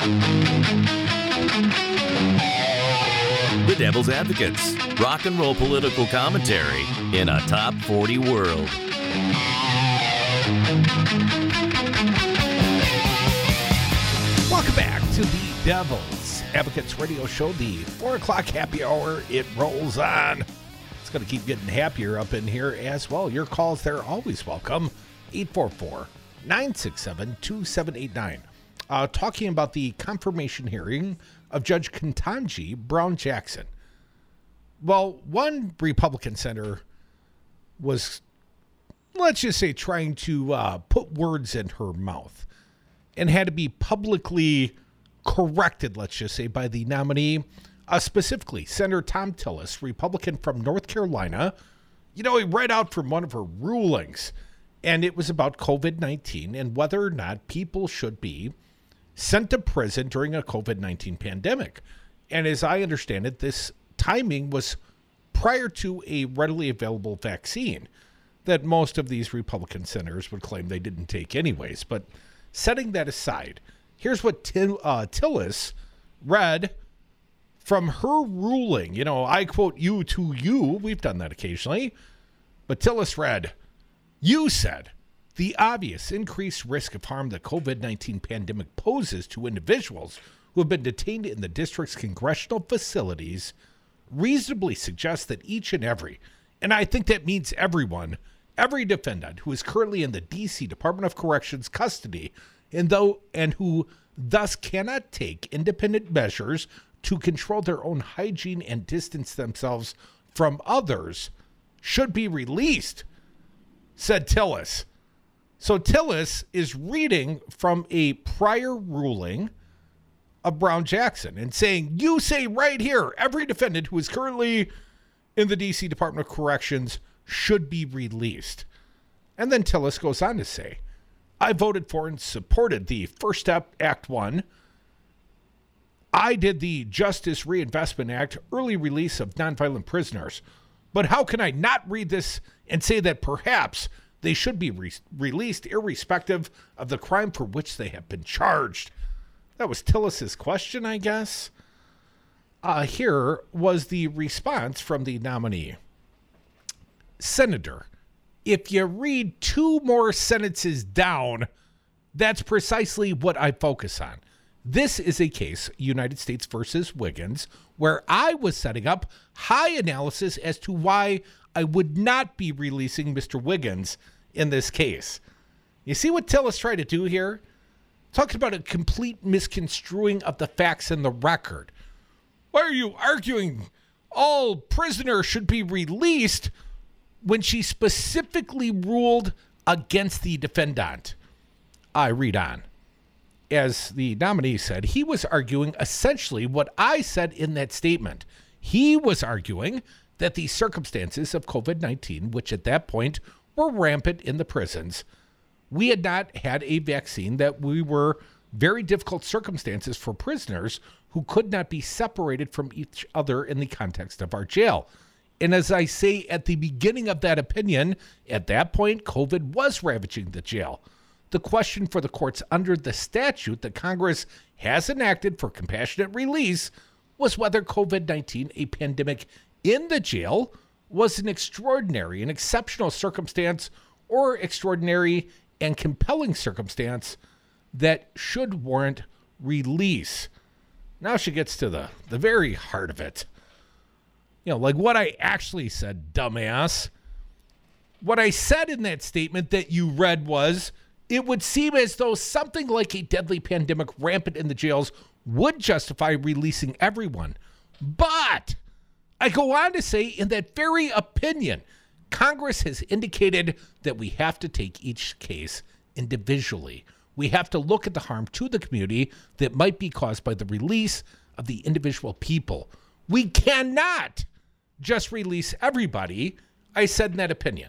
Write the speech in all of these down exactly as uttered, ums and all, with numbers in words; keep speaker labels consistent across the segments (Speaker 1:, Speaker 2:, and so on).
Speaker 1: The Devil's Advocates, rock and roll political commentary in a top forty world.
Speaker 2: Welcome back to the Devil's Advocates radio show, the four o'clock happy hour. It rolls on. It's going to keep getting happier up in here as well. Your calls, they're always welcome. eight four four, nine six seven, two seven eight nine. Uh, talking about the confirmation hearing of Judge Ketanji Brown Jackson. Well, one Republican senator was, let's just say, trying to uh, put words in her mouth and had to be publicly corrected, let's just say, by the nominee, uh, specifically Senator Thom Tillis, Republican from North Carolina. You know, he read out from one of her rulings, and it was about covid nineteen and whether or not people should be sent to prison during a covid nineteen pandemic. And as I understand it, this timing was prior to a readily available vaccine that most of these Republican senators would claim they didn't take anyways. But setting that aside, here's what Till, uh, Tillis read from her ruling. You know, I quote you to you. We've done that occasionally. But Tillis read, "You said the obvious increased risk of harm the covid nineteen pandemic poses to individuals who have been detained in the district's congressional facilities reasonably suggests that each and every, and I think that means everyone, every defendant who is currently in the D C Department of Corrections custody and though and who thus cannot take independent measures to control their own hygiene and distance themselves from others should be released," said Tillis. So Tillis is reading from a prior ruling of Brown Jackson and saying, you say right here, every defendant who is currently in the D C Department of Corrections should be released. And then Tillis goes on to say, "I voted for and supported the First Step Act one. I did the Justice Reinvestment Act, early release of nonviolent prisoners. But how can I not read this and say that perhaps they should be re- released irrespective of the crime for which they have been charged?" That was Tillis's question, I guess. Uh, here was the response from the nominee. "Senator, if you read two more sentences down, that's precisely what I focus on. This is a case, United States versus Wiggins, where I was setting up high analysis as to why I would not be releasing Mister Wiggins in this case." You see what Tillis tried to do here? Talking about a complete misconstruing of the facts in the record. Why are you arguing all prisoners should be released when she specifically ruled against the defendant? I read on. As the nominee said, he was arguing essentially what I said in that statement. He was arguing that the circumstances of covid nineteen, which at that point were rampant in the prisons, we had not had a vaccine, that we were very difficult circumstances for prisoners who could not be separated from each other in the context of our jail. And as I say at the beginning of that opinion, at that point, COVID was ravaging the jail. The question for the courts under the statute that Congress has enacted for compassionate release was whether covid nineteen, a pandemic in the jail, was an extraordinary, an exceptional circumstance or extraordinary and compelling circumstance that should warrant release. Now she gets to the, the very heart of it. You know, like what I actually said, dumbass. What I said in that statement that you read was, it would seem as though something like a deadly pandemic rampant in the jails would justify releasing everyone. But I go on to say, in that very opinion, Congress has indicated that we have to take each case individually. We have to look at the harm to the community that might be caused by the release of the individual people. We cannot just release everybody, I said in that opinion.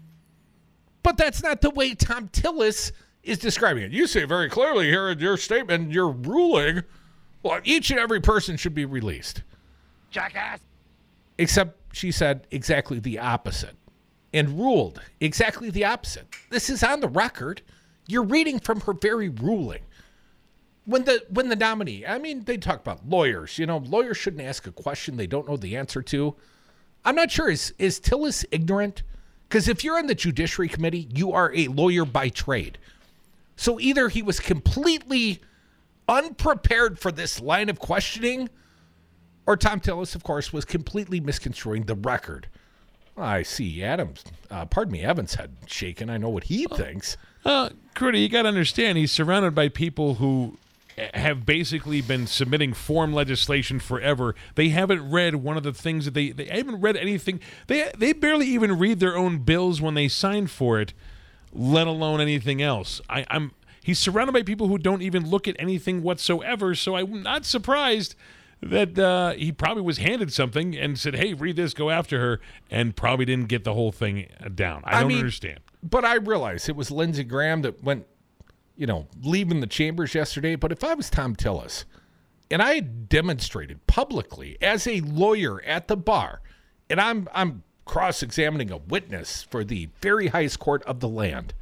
Speaker 2: But that's not the way Thom Tillis is describing it. You say very clearly here in your statement, your ruling, well, each and every person should be released. Jackass. Except she said exactly the opposite and ruled exactly the opposite. This is on the record. You're reading from her very ruling. when the when the nominee, I mean, they talk about lawyers. You know, lawyers shouldn't ask a question they don't know the answer to. I'm not sure. Is, is Tillis ignorant? Because if you're on the Judiciary Committee, you are a lawyer by trade. So either he was completely unprepared for this line of questioning, or Thom Tillis, of course, was completely misconstruing the record. I see Adams, uh, pardon me, Evans' head shaking. I know what he well, thinks.
Speaker 3: Uh, Crudy, you got to understand, he's surrounded by people who have basically been submitting form legislation forever. They haven't read one of the things that they, they haven't read anything. They, they barely even read their own bills when they sign for it, let alone anything else. I, I'm He's surrounded by people who don't even look at anything whatsoever, so I'm not surprised that uh, he probably was handed something and said, hey, read this, go after her, and probably didn't get the whole thing down. I, I don't mean, understand.
Speaker 2: But I realize it was Lindsey Graham that went, you know, leaving the chambers yesterday. But if I was Thom Tillis, and I had demonstrated publicly as a lawyer at the bar, and I'm I'm cross-examining a witness for the very highest court of the land,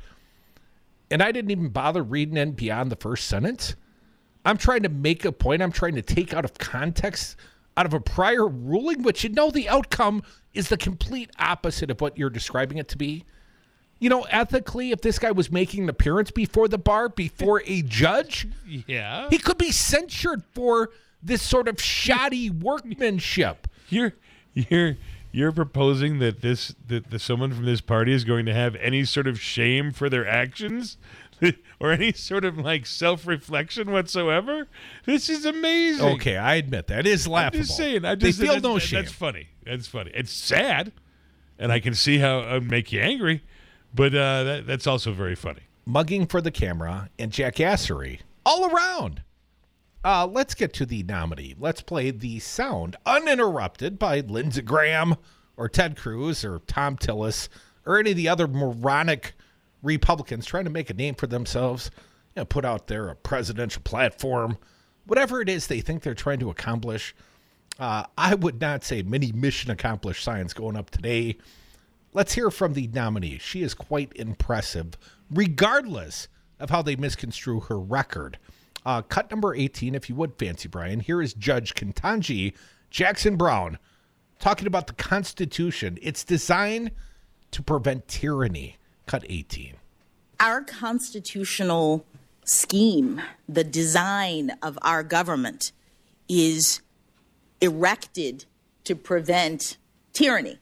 Speaker 2: and I didn't even bother reading in beyond the first sentence, I'm trying to make a point. I'm trying to take out of context, out of a prior ruling, which you know the outcome is the complete opposite of what you're describing it to be. You know, ethically, if this guy was making an appearance before the bar, before a judge,
Speaker 3: yeah,
Speaker 2: he could be censured for this sort of shoddy workmanship.
Speaker 3: You're you're you're proposing that this that the, someone from this party is going to have any sort of shame for their actions? Or any sort of like self-reflection whatsoever? This is amazing.
Speaker 2: Okay, I admit that. It is laughable.
Speaker 3: I'm just saying. I just,
Speaker 2: they feel
Speaker 3: that,
Speaker 2: no
Speaker 3: that,
Speaker 2: shame.
Speaker 3: That's funny. That's funny. It's sad, and I can see how it would make you angry, but uh, that, that's also very funny.
Speaker 2: Mugging for the camera and jackassery all around. Uh, let's get to the nominee. Let's play the sound uninterrupted by Lindsey Graham or Ted Cruz or Thom Tillis or any of the other moronic Republicans trying to make a name for themselves, you know, put out there a presidential platform, whatever it is they think they're trying to accomplish. Uh, I would not say many mission accomplished signs going up today. Let's hear from the nominee. She is quite impressive, regardless of how they misconstrue her record. Uh, cut number eighteen, if you would, Fancy Brian. Here is Judge Ketanji Jackson Brown talking about the Constitution. It's designed to prevent tyranny. Cut eighteen.
Speaker 4: Our constitutional scheme, the design of our government, is erected to prevent tyranny.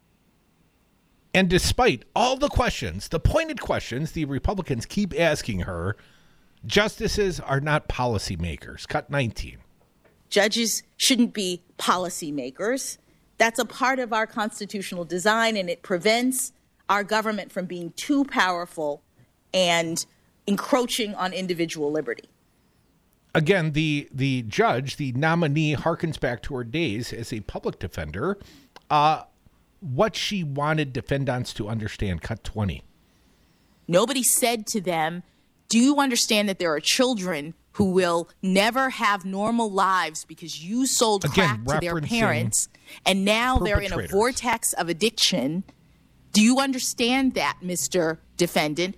Speaker 2: And despite all the questions, the pointed questions the Republicans keep asking her, justices are not policymakers. Cut nineteen.
Speaker 4: Judges shouldn't be policymakers. That's a part of our constitutional design, and it prevents our government from being too powerful and encroaching on individual liberty.
Speaker 2: Again, the the judge, the nominee, harkens back to her days as a public defender. Uh, what she wanted defendants to understand. Cut twenty.
Speaker 4: Nobody said to them, do you understand that there are children who will never have normal lives because you sold
Speaker 2: Again,
Speaker 4: crack to their parents, and now they're in a vortex of addiction? Do you understand that, Mister Defendant?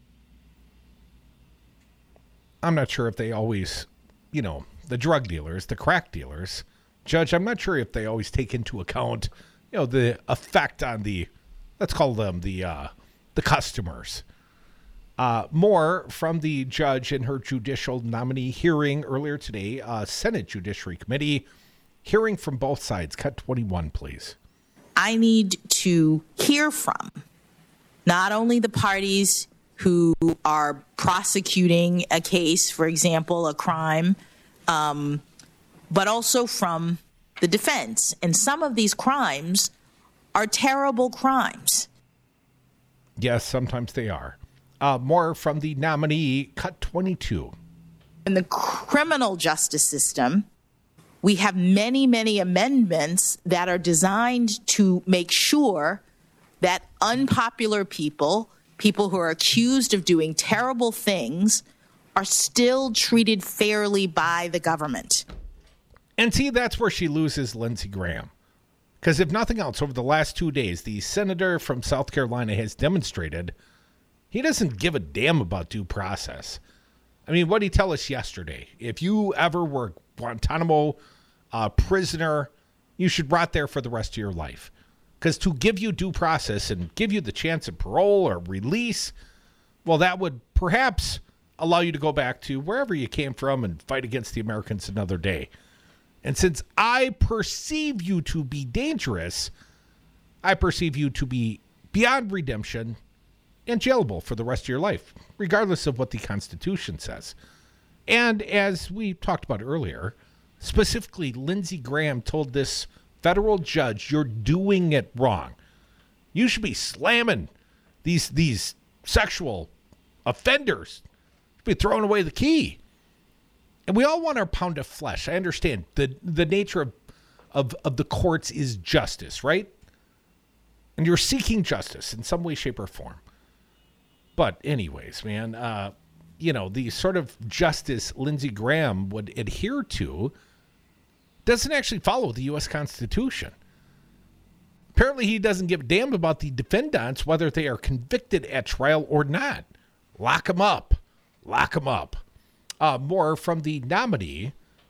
Speaker 2: I'm not sure if they always, you know, the drug dealers, the crack dealers, Judge, I'm not sure if they always take into account, you know, the effect on the, let's call them the uh, the customers. Uh, more from the judge in her judicial nominee hearing earlier today, uh, Senate Judiciary Committee, hearing from both sides. Cut twenty-one, please.
Speaker 4: I need to hear from not only the parties who are prosecuting a case, for example, a crime, um, but also from the defense. And some of these crimes are terrible crimes.
Speaker 2: Yes, sometimes they are. Uh, more from the nominee, cut twenty-two.
Speaker 4: In the criminal justice system, we have many, many amendments that are designed to make sure that unpopular people, people who are accused of doing terrible things, are still treated fairly by the government.
Speaker 2: And see, that's where she loses Lindsey Graham. Because if nothing else, over the last two days, the senator from South Carolina has demonstrated he doesn't give a damn about due process. I mean, what did he tell us yesterday? If you ever were a Guantanamo uh, prisoner, you should rot there for the rest of your life. Because to give you due process and give you the chance of parole or release, well, that would perhaps allow you to go back to wherever you came from and fight against the Americans another day. And since I perceive you to be dangerous, I perceive you to be beyond redemption and jailable for the rest of your life, regardless of what the Constitution says. And as we talked about earlier, specifically, Lindsey Graham told this federal judge, you're doing it wrong. You should be slamming these these sexual offenders. You should be throwing away the key. And we all want our pound of flesh. I understand the the nature of, of, of the courts is justice, right? And you're seeking justice in some way, shape, or form. But anyways, man, uh, you know, the sort of justice Lindsey Graham would adhere to doesn't actually follow the U S Constitution. Apparently, he doesn't give a damn about the defendants, whether they are convicted at trial or not. Lock them up. Lock them up. Uh, more from the nominee.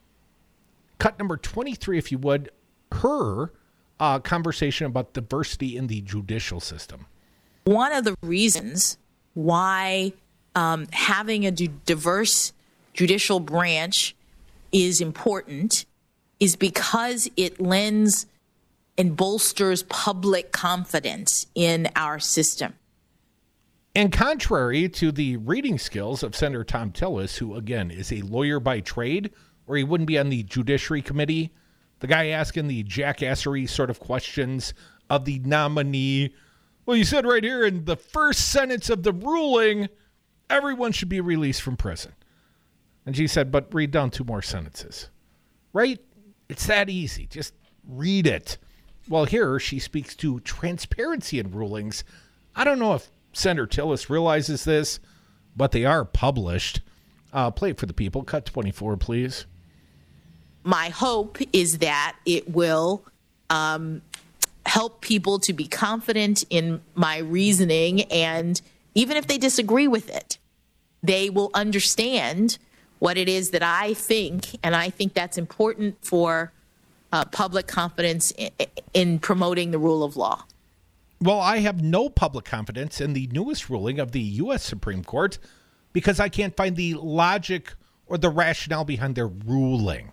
Speaker 2: Cut number twenty-three, if you would. Her uh, conversation about diversity in the judicial system.
Speaker 4: One of the reasons why um, having a d- diverse judicial branch is important is because it lends and bolsters public confidence in our system.
Speaker 2: And contrary to the reading skills of Senator Thom Tillis, who, again, is a lawyer by trade, or he wouldn't be on the Judiciary Committee, the guy asking the jackassery sort of questions of the nominee, well, you said right here in the first sentence of the ruling, everyone should be released from prison. And she said, but read down two more sentences. Right? It's that easy. Just read it. Well, here she speaks to transparency in rulings. I don't know if Senator Tillis realizes this, but they are published. Uh, play it for the people. Cut twenty-four, please.
Speaker 4: My hope is that it will um, help people to be confident in my reasoning, and even if they disagree with it, they will understand what it is that I think, and I think that's important for uh, public confidence in, in promoting the rule of law.
Speaker 2: Well, I have no public confidence in the newest ruling of the U S Supreme Court because I can't find the logic or the rationale behind their ruling.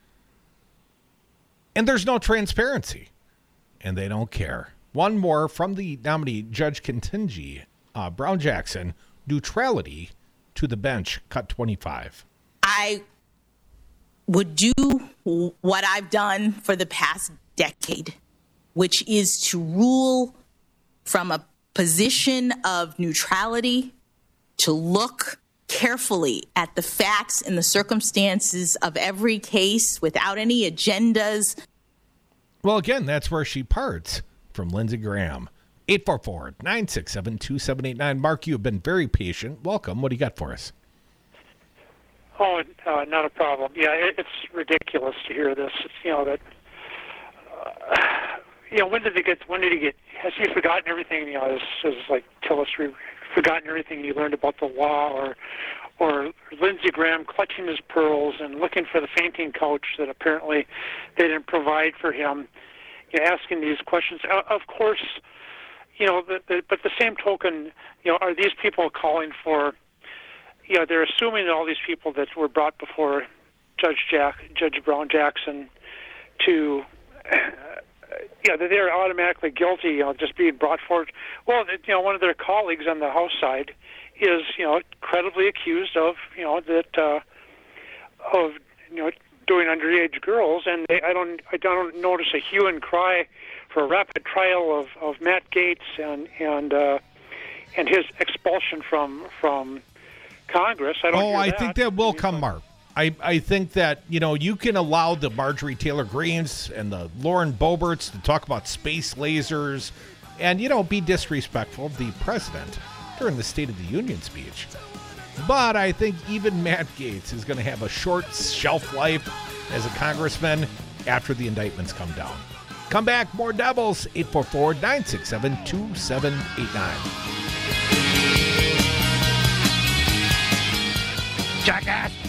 Speaker 2: And there's no transparency. And they don't care. One more from the nominee, Judge Ketanji uh, Brown Jackson, neutrality to the bench, cut twenty-five.
Speaker 4: I would do what I've done for the past decade, which is to rule from a position of neutrality, to look carefully at the facts and the circumstances of every case without any agendas.
Speaker 2: Well, again, that's where she parts from Lindsey Graham. eight four four, nine six seven, two seven eight nine. Mark, you have been very patient. Welcome. What do you got for us?
Speaker 5: Oh, uh, not a problem. Yeah, it, it's ridiculous to hear this. It's, you know, that, uh, you know, when did he get, when did he get, has he forgotten everything, you know, as, as like Tillis, forgotten everything he learned about the law, or, or Lindsey Graham clutching his pearls and looking for the fainting couch that apparently they didn't provide for him, you know, asking these questions. Of course, you know, the, the, but the same token, you know, are these people calling for, you know, they're assuming that all these people that were brought before Judge Jack, Judge Brown Jackson, to, uh, you know, that they're automatically guilty, you know, just being brought forward. Well, you know, one of their colleagues on the House side is, you know, credibly accused of, you know, that uh, of, you know, doing underage girls, and they, I don't, I don't notice a hue and cry for a rapid trial of, of Matt Gaetz and and uh, and his expulsion from from Congress. I don't.
Speaker 2: Oh,
Speaker 5: hear
Speaker 2: I
Speaker 5: that.
Speaker 2: think that will come, Mark. I, I think that, you know, you can allow the Marjorie Taylor Greens and the Lauren Boeberts to talk about space lasers and, you know, be disrespectful of the president during the State of the Union speech. But I think even Matt Gaetz is going to have a short shelf life as a congressman after the indictments come down. Come back, more Devils, eight four four, nine six seven, two seven eight nine. jackass.